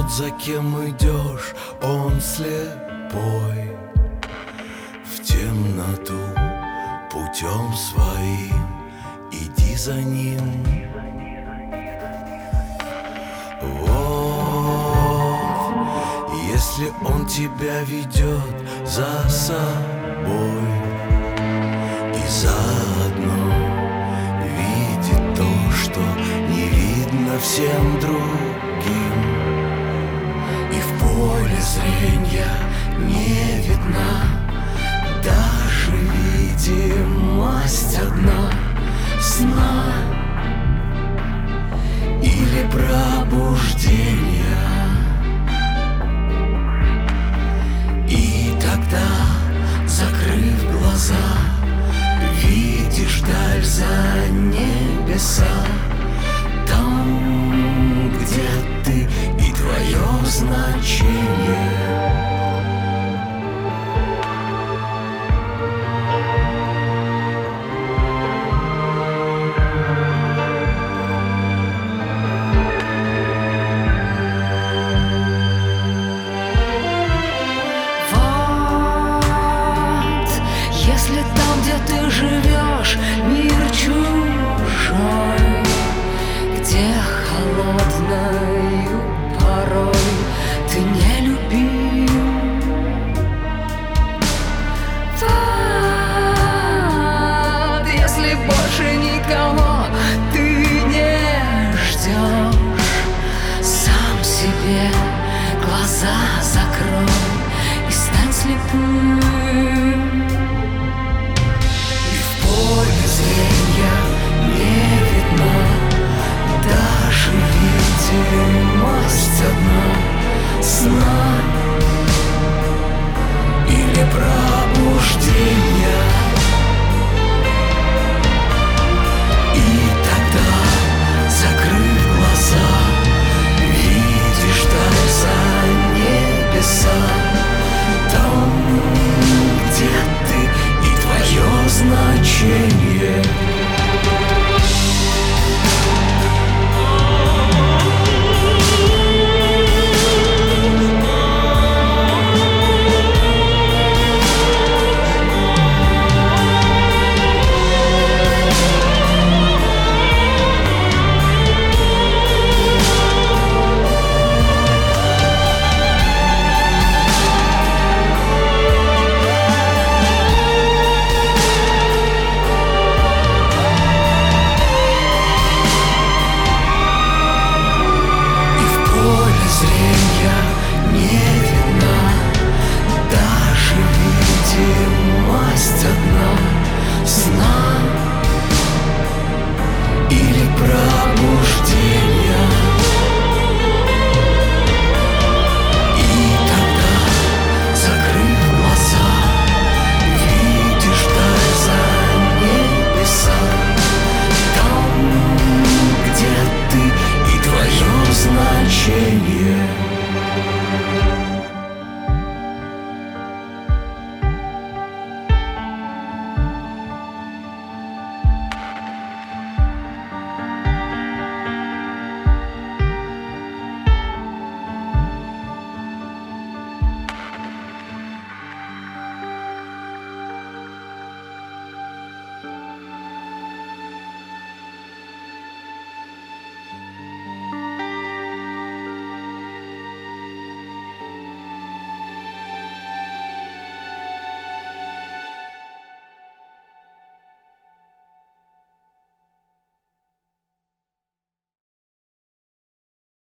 Тот, за кем идешь, он слепой. В темноту путем своим иди за ним. Вот, если он тебя ведет за собой и заодно видит то, что не видно всем другим, и в поле зрения не видна даже видимость одна сна или пробуждения. И тогда, закрыв глаза, видишь даль за небеса, там, где ты и твое значение. Если там, где ты живешь, мир чужой, где холодною порой ты не любим, вот, если больше никого ты не ждешь, сам себе глаза закрой и стань слепым. Даже видимость одна сна или пробуждения.